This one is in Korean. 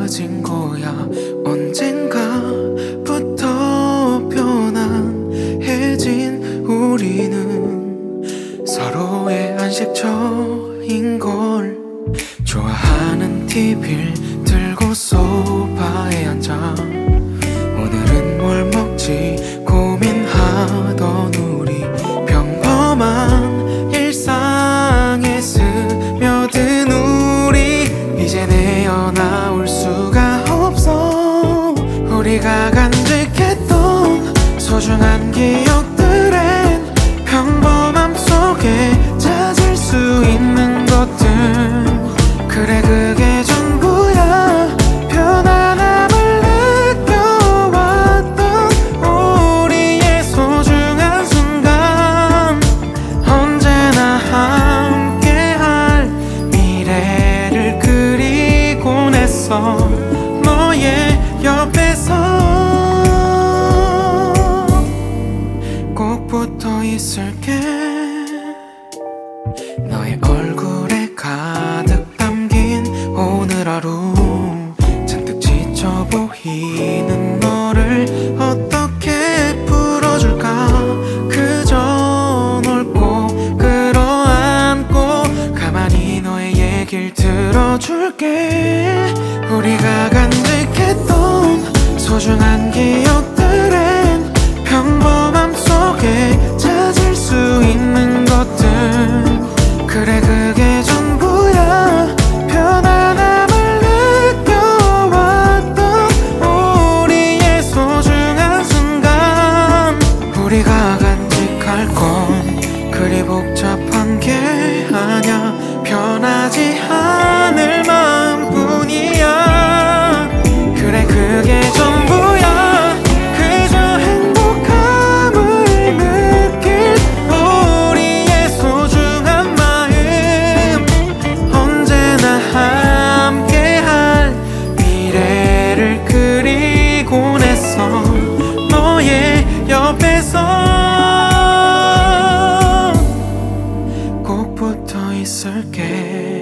가진 거야. 언젠가부터 편안해진 우리는 서로의 안식처인 걸. 좋아하는 TV를 들고 소파에 앉아 오늘은 뭘 먹지 고민하던 우리. 평범한 일상에 스며든 우리 이제 내어나올 수가 없어. 우리가 간직했던 소중한 기억들엔 평범함 속에 찾을 수 있는 것들. 그래 그게 전부야. 편안함을 느껴왔던 우리의 소중한 순간. 언제나 함께할 미래를 그리곤 했어. 너의 옆에서 꼭 붙어 있을게. 너의 얼굴에 가득 담긴 오늘 하루. 잔뜩 지쳐 보이는 너를 어떻게 풀어줄까. 그저 널 꼭 끌어안고 가만히 너의 얘길 들어줄게. 우리가 간직했던 소중한 기억들엔 평범함 속에 찾을 수 있는 것들. 그래 그게 전부야. 편안함을 느껴왔던 우리의 소중한 순간. 우리가 간직할 건 그리 복잡한 게 아냐. 변하지 않을 마음뿐이야. 그래 그게 전부야. 그저 행복함을 느낄 우리의 소중한 마음. 언제나 함께할 미래를 그리곤 했어. 너의 옆에서 꼭 붙어 있을게.